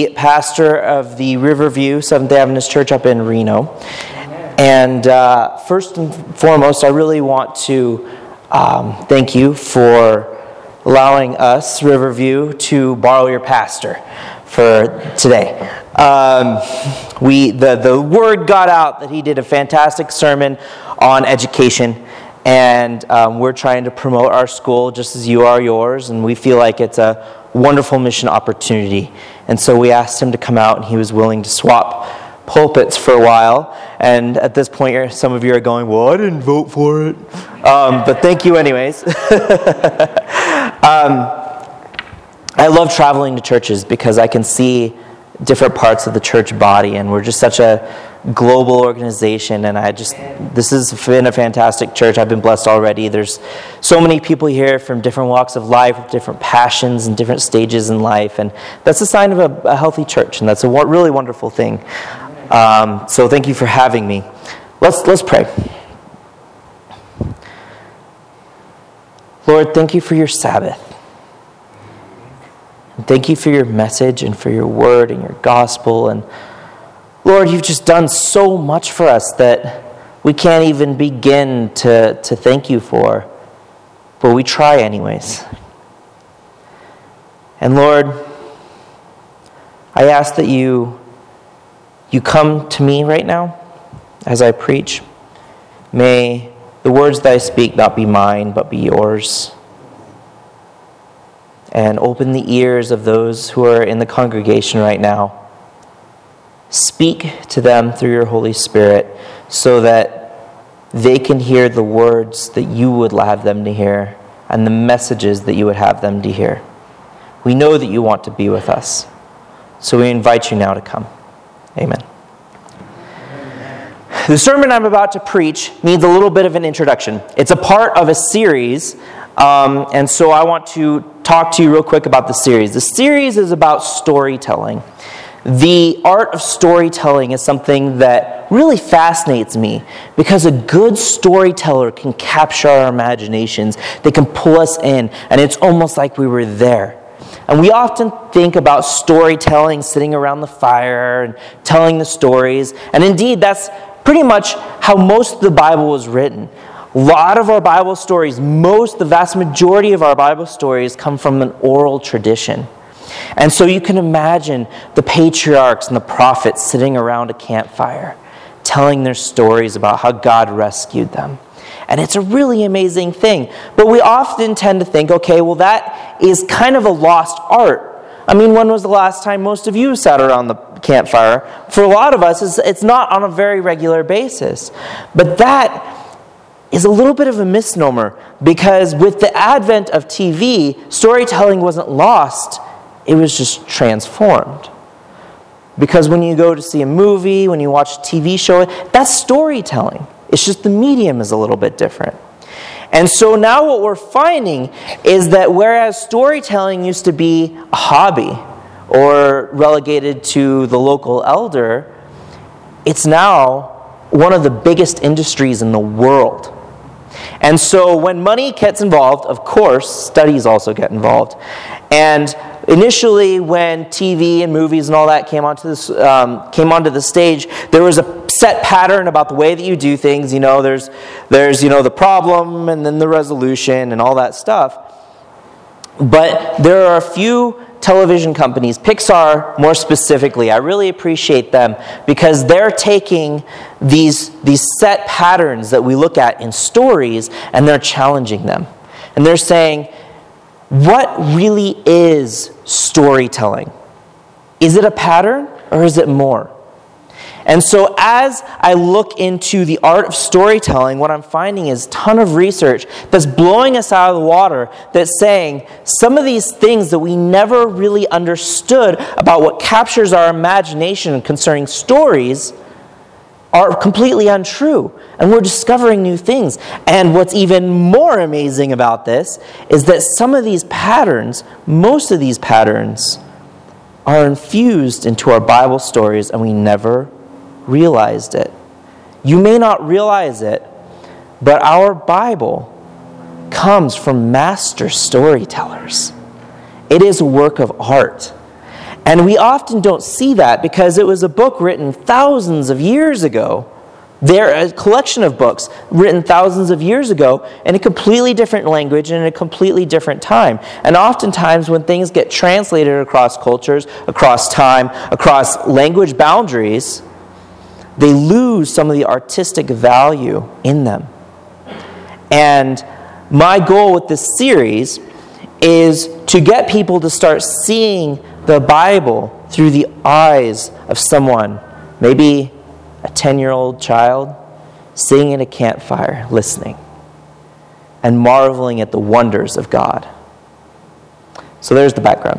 the pastor of the Riverview Seventh-day Adventist Church up in Reno. And first and foremost, I really want to thank you for allowing us, Riverview, to borrow your pastor for today. The word got out that he did a fantastic sermon on education, and we're trying to promote our school just as you are yours, and we feel like it's a wonderful mission opportunity. And so we asked him to come out, and he was willing to swap pulpits for a while. And at this point, some of you are going, well, I didn't vote for it. But thank you anyways. I love traveling to churches because I can see different parts of the church body, and we're just such a global organization, and this has been a fantastic church. I've been blessed already. There's so many people here from different walks of life, with different passions and different stages in life, and that's a sign of a healthy church, and that's a really wonderful thing. So thank you for having me. Let's pray. Lord, thank you for your Sabbath. And thank you for your message and for your word and your gospel. And Lord, you've just done so much for us that we can't even begin to thank you for. But we try anyways. And Lord, I ask that you come to me right now as I preach. May the words that I speak not be mine, but be yours. And open the ears of those who are in the congregation right now. Speak to them through your Holy Spirit so that they can hear the words that you would have them to hear and the messages that you would have them to hear. We know that you want to be with us, so we invite you now to come. Amen. The sermon I'm about to preach needs a little bit of an introduction. It's a part of a series, and so I want to talk to you real quick about the series. The series is about storytelling. The art of storytelling is something that really fascinates me because a good storyteller can capture our imaginations. They can pull us in, and it's almost like we were there. And we often think about storytelling sitting around the fire and telling the stories. And indeed, that's pretty much how most of the Bible was written. A lot of our Bible stories, the vast majority of our Bible stories come from an oral tradition. And so you can imagine the patriarchs and the prophets sitting around a campfire, telling their stories about how God rescued them. And it's a really amazing thing. But we often tend to think, okay, well, that is kind of a lost art. I mean, when was the last time most of you sat around the campfire? For a lot of us, it's not on a very regular basis. But that is a little bit of a misnomer, because with the advent of TV, storytelling wasn't lost, it was just transformed. Because when you go to see a movie, when you watch a TV show, that's storytelling. It's just the medium is a little bit different. And so now what we're finding is that whereas storytelling used to be a hobby or relegated to the local elder, it's now one of the biggest industries in the world. And so when money gets involved, of course, studies also get involved. And initially, when TV and movies and all that came onto the stage, there was a set pattern about the way that you do things. You know, there's the problem and then the resolution and all that stuff. But there are a few television companies, Pixar more specifically. I really appreciate them because they're taking these set patterns that we look at in stories and they're challenging them. And they're saying, what really is storytelling? Is it a pattern or is it more? And so as I look into the art of storytelling, what I'm finding is a ton of research that's blowing us out of the water, that's saying some of these things that we never really understood about what captures our imagination concerning stories are completely untrue. And we're discovering new things. And what's even more amazing about this is that some of these patterns, most of these patterns, are infused into our Bible stories and we never realized it. You may not realize it, but our Bible comes from master storytellers. It is a work of art. And we often don't see that because it was a book written thousands of years ago. They're a collection of books written thousands of years ago in a completely different language and in a completely different time. And oftentimes when things get translated across cultures, across time, across language boundaries, they lose some of the artistic value in them. And my goal with this series is to get people to start seeing the Bible through the eyes of someone, maybe a 10-year-old child, sitting at a campfire, listening, and marveling at the wonders of God. So there's the background.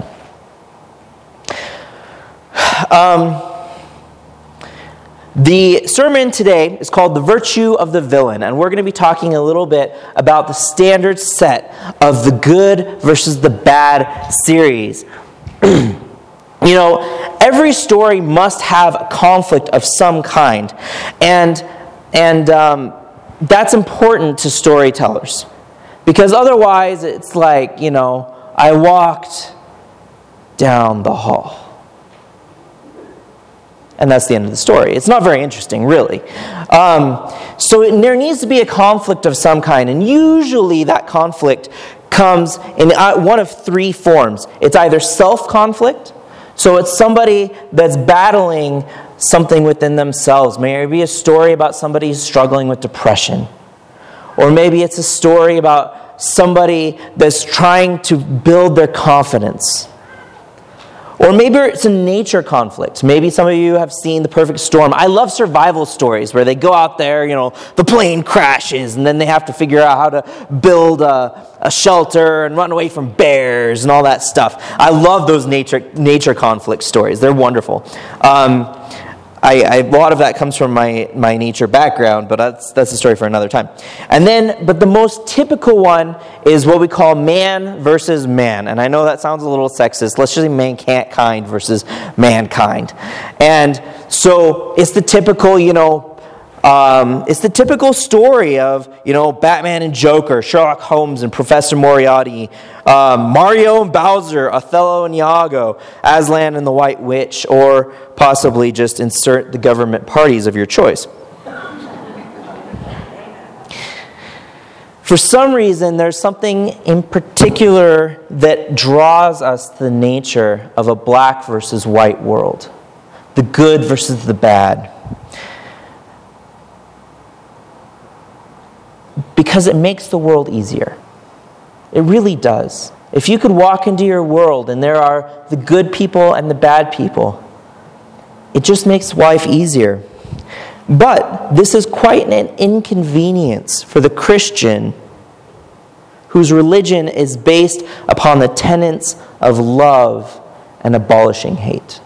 The sermon today is called The Virtue of the Villain, and we're going to be talking a little bit about the standard set of the good versus the bad series. You know, every story must have a conflict of some kind, and that's important to storytellers, because otherwise it's like, you know, I walked down the hall. And that's the end of the story. It's not very interesting, really. So there needs to be a conflict of some kind. And usually that conflict comes in one of three forms. It's either self-conflict. So it's somebody that's battling something within themselves. Maybe it be a story about somebody who's struggling with depression. Or maybe it's a story about somebody that's trying to build their confidence. Or maybe it's a nature conflict. Maybe some of you have seen The Perfect Storm. I love survival stories where they go out there, you know, the plane crashes, and then they have to figure out how to build a shelter and run away from bears and all that stuff. I love those nature conflict stories. They're wonderful. A lot of that comes from my nature background, but that's a story for another time. But the most typical one is what we call man versus man. And I know that sounds a little sexist. Let's just say mankind versus mankind. And so it's the typical, it's the typical story of, Batman and Joker, Sherlock Holmes and Professor Moriarty, Mario and Bowser, Othello and Iago, Aslan and the White Witch, or possibly just insert the government parties of your choice. For some reason, there's something in particular that draws us to the nature of a black versus white world, the good versus the bad. Because it makes the world easier. It really does. If you could walk into your world and there are the good people and the bad people, it just makes life easier. But this is quite an inconvenience for the Christian whose religion is based upon the tenets of love and abolishing hate.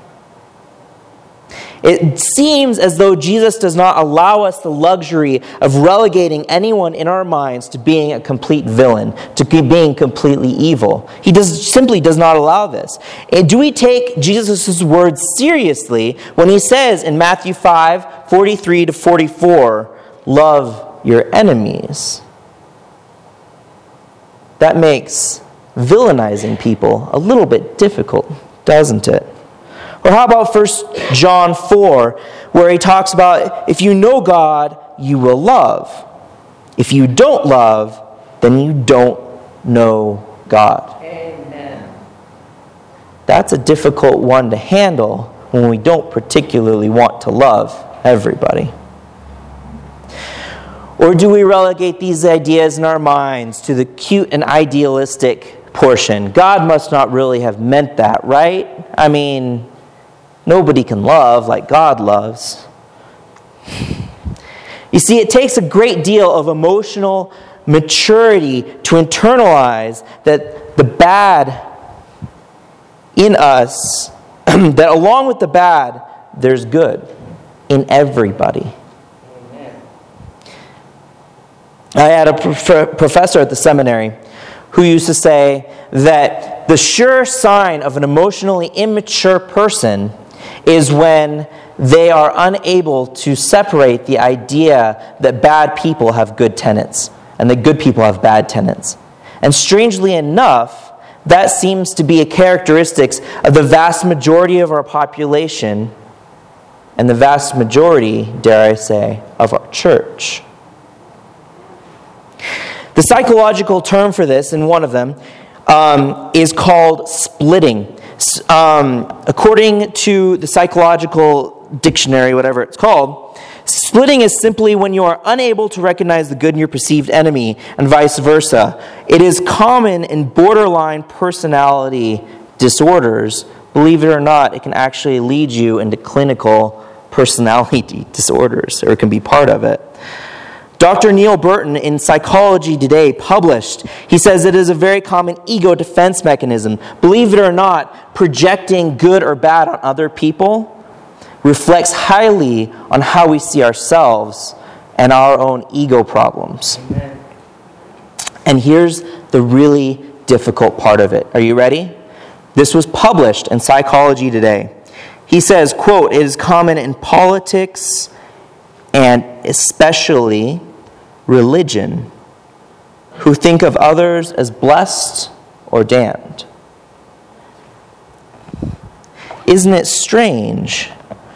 It seems as though Jesus does not allow us the luxury of relegating anyone in our minds to being a complete villain, to being completely evil. He simply does not allow this. And do we take Jesus' words seriously when he says in Matthew 5:43-44, love your enemies? That makes villainizing people a little bit difficult, doesn't it? Or how about 1 John 4, where he talks about, if you know God, you will love. If you don't love, then you don't know God. Amen. That's a difficult one to handle when we don't particularly want to love everybody. Or do we relegate these ideas in our minds to the cute and idealistic portion? God must not really have meant that, right? I mean, nobody can love like God loves. You see, it takes a great deal of emotional maturity to internalize that the bad in us, that along with the bad, there's good in everybody. Amen. I had a professor at the seminary who used to say that the sure sign of an emotionally immature person is when they are unable to separate the idea that bad people have good tenets and that good people have bad tenets. And strangely enough, that seems to be a characteristic of the vast majority of our population and the vast majority, dare I say, of our church. The psychological term for this, and one of them, is called splitting. According to the psychological dictionary, whatever it's called, splitting is simply when you are unable to recognize the good in your perceived enemy, and vice versa. It is common in borderline personality disorders. Believe it or not, it can actually lead you into clinical personality disorders, or it can be part of it. Dr. Neil Burton in Psychology Today published, he says it is a very common ego defense mechanism. Believe it or not, projecting good or bad on other people reflects highly on how we see ourselves and our own ego problems. Amen. And here's the really difficult part of it. Are you ready? This was published in Psychology Today. He says, quote, "It is common in politics and especially religion who think of others as blessed or damned." Isn't it strange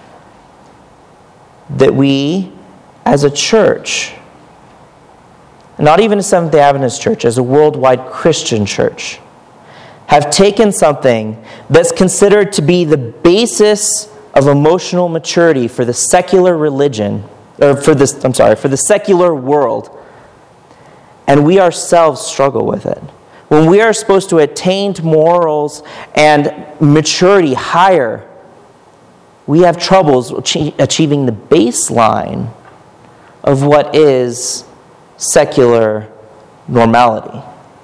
that we, as a church, not even a Seventh-day Adventist church, as a worldwide Christian church, have taken something that's considered to be the basis of emotional maturity for the secular religion, or for the secular world, and we ourselves struggle with it. When we are supposed to attain morals and maturity higher, we have troubles achieving the baseline of what is secular normality.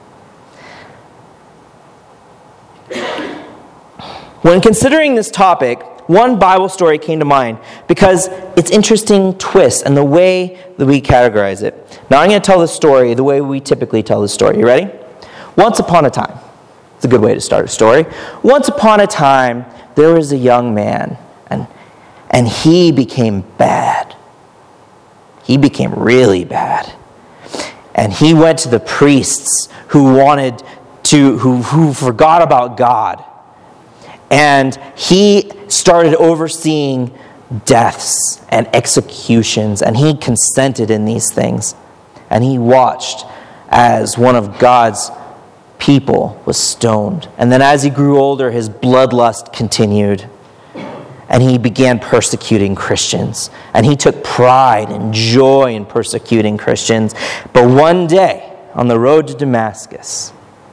When considering this topic, one Bible story came to mind because it's interesting twist and the way that we categorize it. Now I'm going to tell the story the way we typically tell the story. You ready? Once upon a time. It's a good way to start a story. Once upon a time, there was a young man, and he became bad. He became really bad. And he went to the priests who forgot about God. And he started overseeing deaths and executions, and he consented in these things. And he watched as one of God's people was stoned. And then as he grew older, his bloodlust continued. And he began persecuting Christians. And he took pride and joy in persecuting Christians. But one day, on the road to Damascus,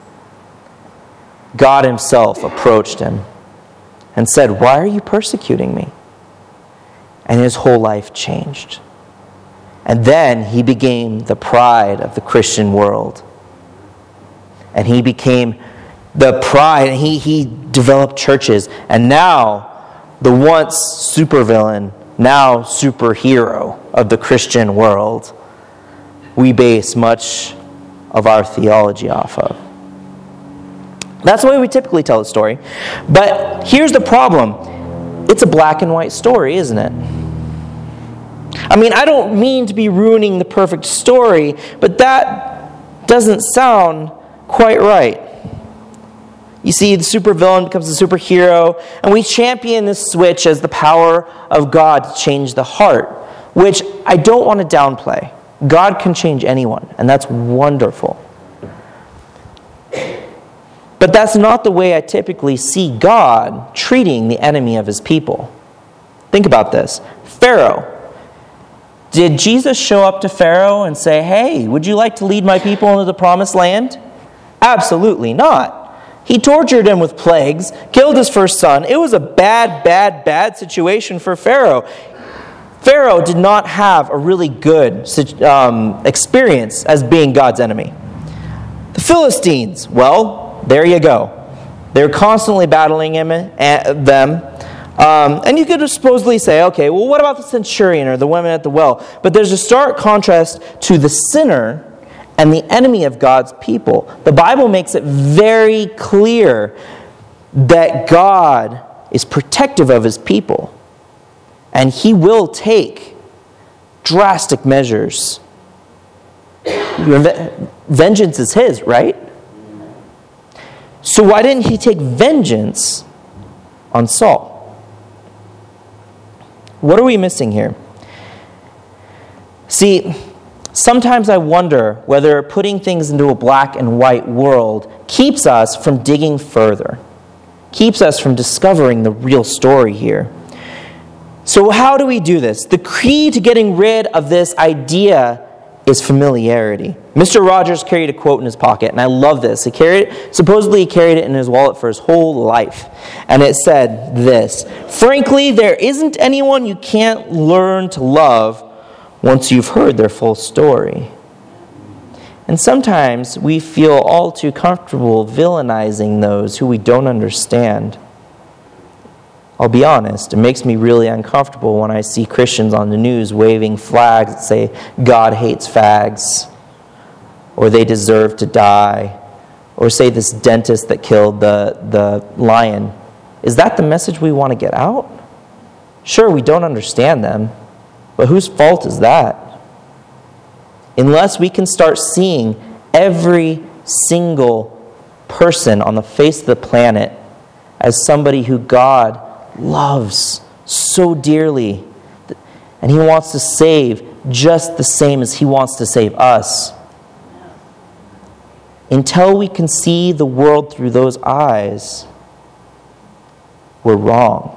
God himself approached him and said, "Why are you persecuting me?" And his whole life changed. And then he became the pride of the Christian world. And he became the pride, and he developed churches. And now, the once supervillain, now superhero of the Christian world, we base much of our theology off of. That's the way we typically tell the story. But here's the problem. It's a black and white story, isn't it? I mean, I don't mean to be ruining the perfect story, but that doesn't sound quite right. You see, the supervillain becomes a superhero, and we champion this switch as the power of God to change the heart, which I don't want to downplay. God can change anyone, and that's wonderful. But that's not the way I typically see God treating the enemy of his people. Think about this. Pharaoh. Did Jesus show up to Pharaoh and say, "Hey, would you like to lead my people into the promised land?" Absolutely not. He tortured him with plagues, killed his first son. It was a bad situation for Pharaoh. Pharaoh did not have a really good experience as being God's enemy. The Philistines, well, there you go. They're constantly battling them. And you could supposedly say, okay, well, what about the centurion or the women at the well? But there's a stark contrast to the sinner and the enemy of God's people. The Bible makes it very clear that God is protective of his people. And he will take drastic measures. Vengeance is his, right? So why didn't he take vengeance on Saul? What are we missing here? See, sometimes I wonder whether putting things into a black and white world keeps us from digging further, keeps us from discovering the real story here. So how do we do this? The key to getting rid of this idea is familiarity. Mr. Rogers carried a quote in his pocket, and I love this. Supposedly he carried it in his wallet for his whole life. And it said this: "Frankly, there isn't anyone you can't learn to love once you've heard their full story." And sometimes we feel all too comfortable villainizing those who we don't understand. I'll be honest, it makes me really uncomfortable when I see Christians on the news waving flags that say, "God hates fags," or "they deserve to die," or say this dentist that killed the lion. Is that the message we want to get out? Sure, we don't understand them, but whose fault is that? Unless we can start seeing every single person on the face of the planet as somebody who God loves so dearly, and he wants to save just the same as he wants to save us. Until we can see the world through those eyes, we're wrong.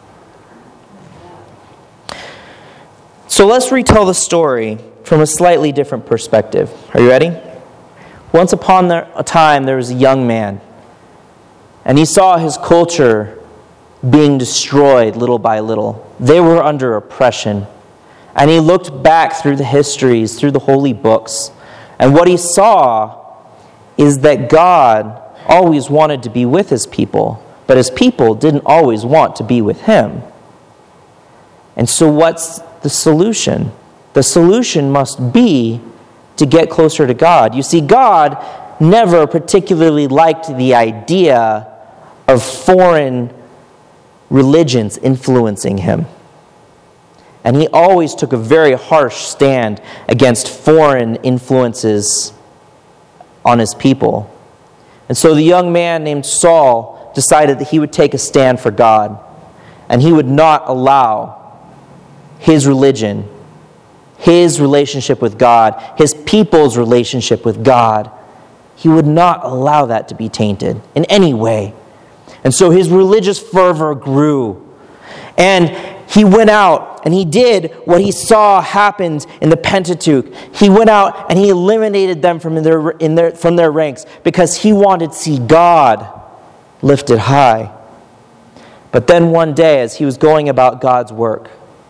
So let's retell the story from a slightly different perspective. Are you ready? Once upon a time, there was a young man, and he saw his culture being destroyed little by little. They were under oppression. And he looked back through the histories, through the holy books, and what he saw is that God always wanted to be with his people, but his people didn't always want to be with him. And so what's the solution? The solution must be to get closer to God. You see, God never particularly liked the idea of foreign religions influencing him. And he always took a very harsh stand against foreign influences on his people. And so the young man named Saul decided that he would take a stand for God, and he would not allow his religion, his relationship with God, his people's relationship with God, he would not allow that to be tainted in any way. And so his religious fervor grew. And he went out and he did what he saw happened in the Pentateuch. He went out and he eliminated them from their ranks because he wanted to see God lifted high. But then one day, as he was going about God's work,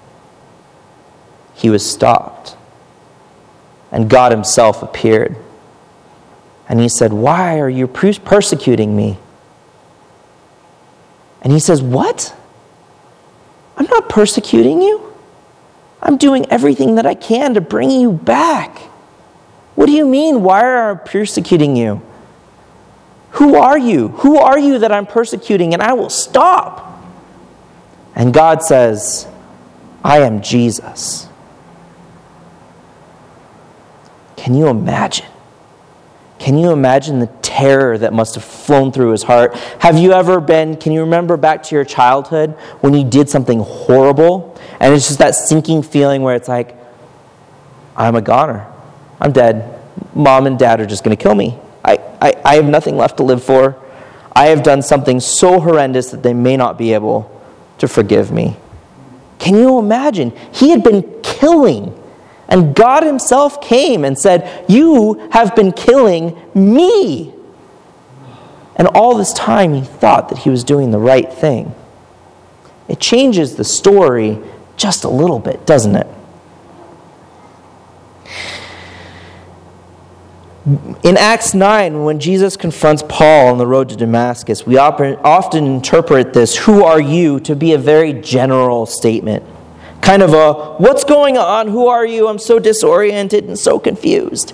he was stopped. And God himself appeared. And he said, "Why are you persecuting me?" And he says, "What? I'm not persecuting you. I'm doing everything that I can to bring you back. What do you mean, why are I persecuting you? Who are you? Who are you that I'm persecuting? And I will stop." And God says, "I am Jesus." Can you imagine? Can you imagine the terror that must have flown through his heart? Can you remember back to your childhood when you did something horrible? And it's just that sinking feeling where it's like, I'm a goner. I'm dead. Mom and dad are just going to kill me. I have nothing left to live for. I have done something so horrendous that they may not be able to forgive me. Can you imagine? He had been killing. And God himself came and said, "You have been killing me." And all this time he thought that he was doing the right thing. It changes the story just a little bit, doesn't it? In Acts 9, when Jesus confronts Paul on the road to Damascus, we often interpret this, "Who are you?" to be a very general statement. Kind of a, "What's going on? Who are you? I'm so disoriented and so confused."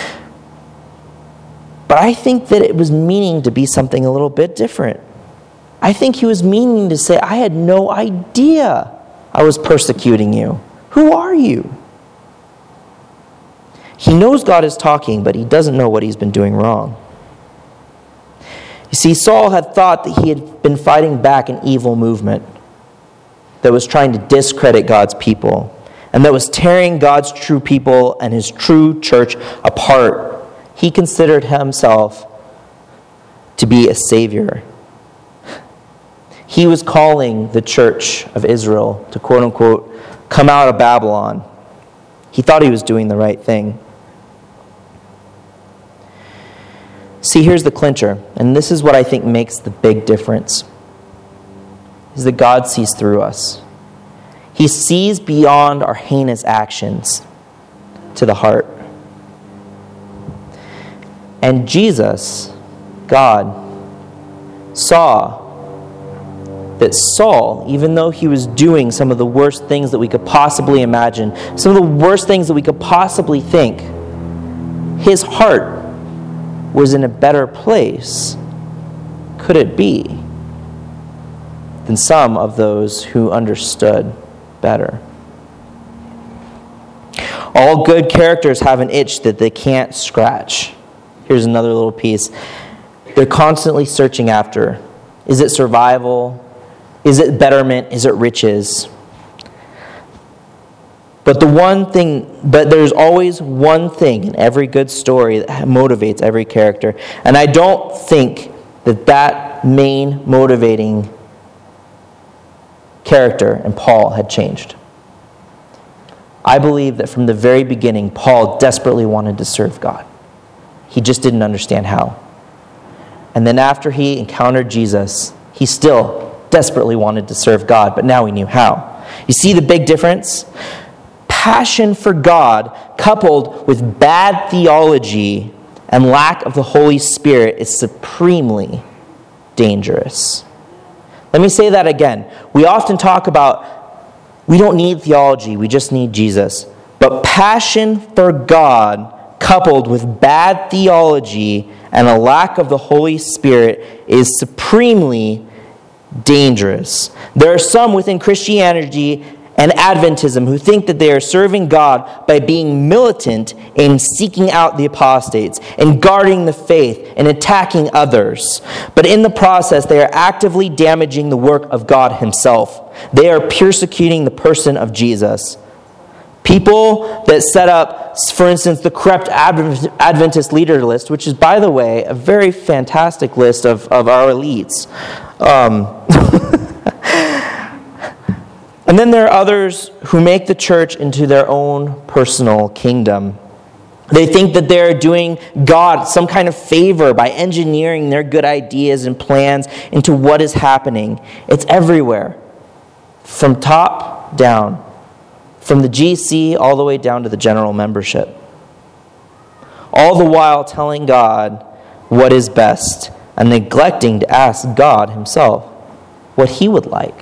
But I think that it was meaning to be something a little bit different. I think he was meaning to say, "I had no idea I was persecuting you. Who are you?" He knows God is talking, but he doesn't know what he's been doing wrong. You see, Saul had thought that he had been fighting back an evil movement that was trying to discredit God's people and that was tearing God's true people and his true church apart. He considered himself to be a savior. He was calling the church of Israel to, quote unquote, come out of Babylon. He thought he was doing the right thing. See, here's the clincher, and this is what I think makes the big difference, is that God sees through us. He sees beyond our heinous actions to the heart. And Jesus, God, saw that Saul, even though he was doing some of the worst things that we could possibly imagine, some of the worst things that we could possibly think, his heart was in a better place, could it be, than some of those who understood better. All good characters have an itch that they can't scratch. Here's another little piece. They're constantly searching after. Is it survival? Is it betterment? Is it riches? But there's always one thing in every good story that motivates every character. And I don't think that main motivating character in Paul had changed. I believe that from the very beginning, Paul desperately wanted to serve God. He just didn't understand how. And then after he encountered Jesus, he still desperately wanted to serve God, but now he knew how. You see the big difference? Passion for God coupled with bad theology and lack of the Holy Spirit is supremely dangerous. Let me say that again. We often talk about we don't need theology, we just need Jesus. But passion for God coupled with bad theology and a lack of the Holy Spirit is supremely dangerous. There are some within Christianity and Adventism who think that they are serving God by being militant in seeking out the apostates and guarding the faith and attacking others. But in the process, they are actively damaging the work of God himself. They are persecuting the person of Jesus. People that set up, for instance, the corrupt Adventist leader list, which is, by the way, a very fantastic list of our elites. And then there are others who make the church into their own personal kingdom. They think that they're doing God some kind of favor by engineering their good ideas and plans into what is happening. It's everywhere, from top down, from the GC all the way down to the general membership. All the while telling God what is best and neglecting to ask God himself what he would like.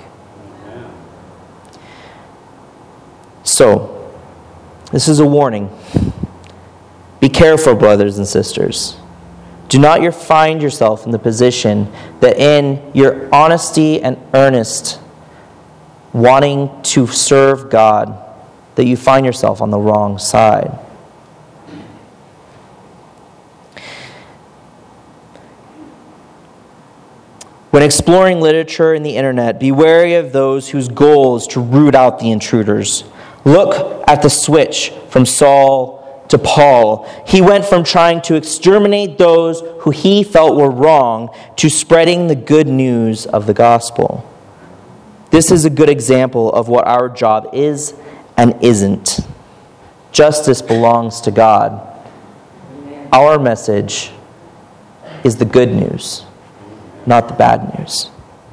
So, this is a warning. Be careful, brothers and sisters. Do not find yourself in the position that in your honesty and earnest wanting to serve God, that you find yourself on the wrong side. When exploring literature and the internet, be wary of those whose goal is to root out the intruders. Look at the switch from Saul to Paul. He went from trying to exterminate those who he felt were wrong to spreading the good news of the gospel. This is a good example of what our job is and isn't. Justice belongs to God. Our message is the good news, not the bad news.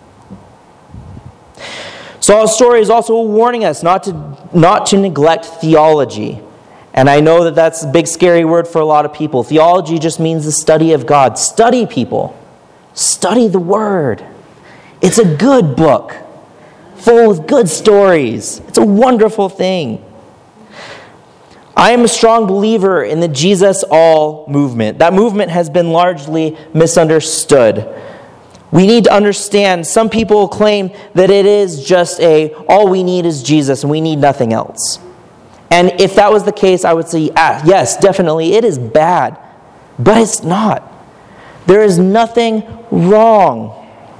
Saul's story is also warning us not to neglect theology. And I know that that's a big scary word for a lot of people. Theology just means the study of God. Study, people. Study the Word. It's a good book, full of good stories. It's a wonderful thing. I am a strong believer in the Jesus All movement. That movement has been largely misunderstood. We need to understand, some people claim that it is just all we need is Jesus and we need nothing else. And if that was the case, I would say, yes, definitely, it is bad. But it's not. There is nothing wrong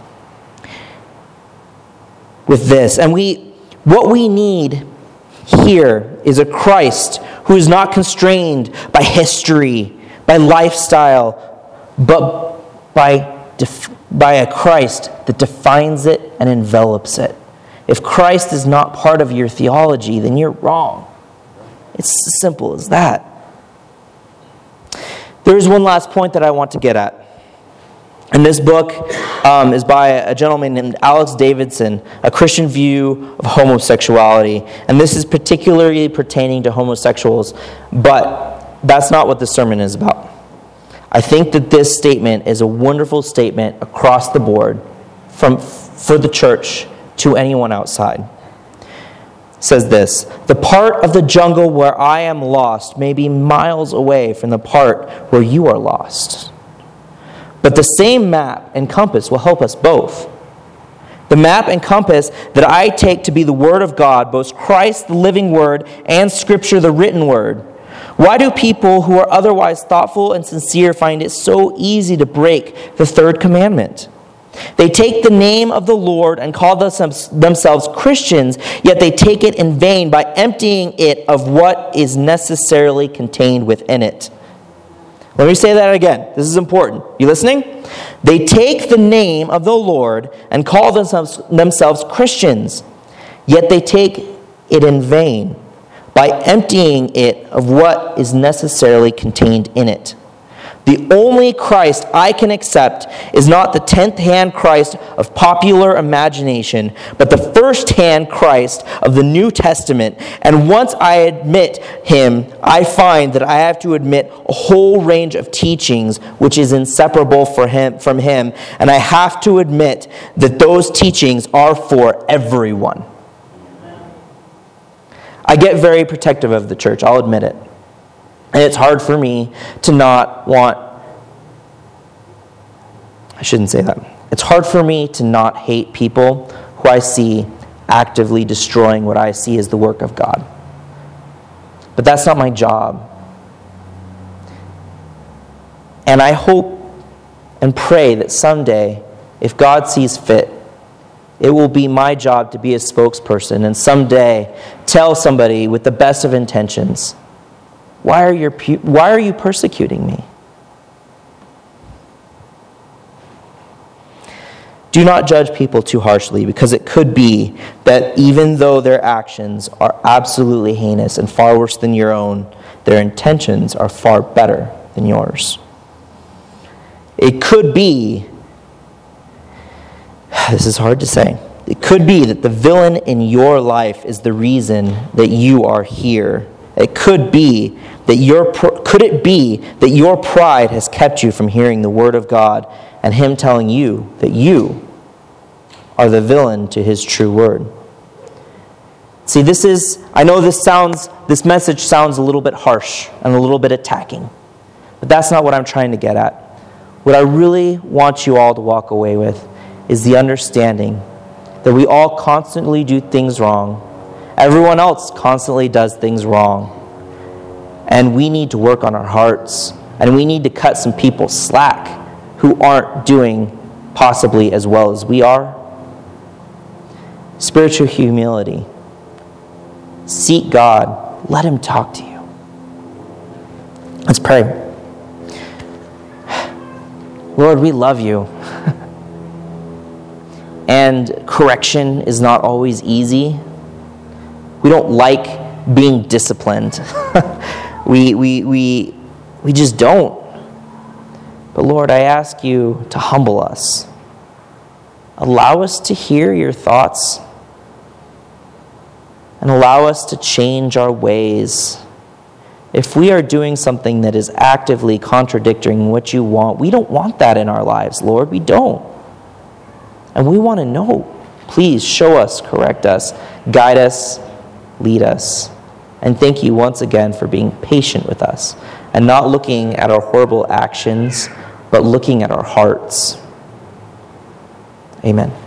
with this. And what we need here is a Christ who is not constrained by history, by lifestyle, but by a Christ that defines it and envelops it. If Christ is not part of your theology, then you're wrong. It's as simple as that. There is one last point that I want to get at. And this book is by a gentleman named Alex Davidson, A Christian View of Homosexuality. And this is particularly pertaining to homosexuals, but that's not what the sermon is about. I think that this statement is a wonderful statement across the board for the church to anyone outside. It says this: "The part of the jungle where I am lost may be miles away from the part where you are lost. But the same map and compass will help us both. The map and compass that I take to be the Word of God, both Christ, the living Word, and Scripture, the written Word. Why do people who are otherwise thoughtful and sincere find it so easy to break the third commandment? They take the name of the Lord and call themselves Christians, yet they take it in vain by emptying it of what is necessarily contained within it." Let me say that again. This is important. You listening? They take the name of the Lord and call themselves Christians, yet they take it in vain by emptying it of what is necessarily contained in it. The only Christ I can accept is not the 10th-hand Christ of popular imagination, but the first-hand Christ of the New Testament. And once I admit him, I find that I have to admit a whole range of teachings which is inseparable from him, and I have to admit that those teachings are for everyone. I get very protective of the church, I'll admit it. And it's hard for me to not want, I shouldn't say that. It's hard for me to not hate people who I see actively destroying what I see as the work of God. But that's not my job. And I hope and pray that someday, if God sees fit, it will be my job to be a spokesperson and someday tell somebody with the best of intentions, why are you persecuting me? Do not judge people too harshly, because it could be that even though their actions are absolutely heinous and far worse than your own, their intentions are far better than yours. It could be, this is hard to say, it could be that the villain in your life is the reason that you are here. It could be that could it be that your pride has kept you from hearing the word of God and him telling you that you are the villain to his true word? See, I know this message sounds a little bit harsh and a little bit attacking, but that's not what I'm trying to get at. What I really want you all to walk away with is the understanding that we all constantly do things wrong. Everyone else constantly does things wrong. And we need to work on our hearts. And we need to cut some people slack who aren't doing possibly as well as we are. Spiritual humility. Seek God. Let him talk to you. Let's pray. Lord, we love you. And correction is not always easy. We don't like being disciplined. we just don't. But Lord, I ask you to humble us. Allow us to hear your thoughts. And allow us to change our ways. If we are doing something that is actively contradicting what you want, we don't want that in our lives, Lord. We don't. And we want to know. Please show us, correct us, guide us, lead us. And thank you once again for being patient with us and not looking at our horrible actions, but looking at our hearts. Amen.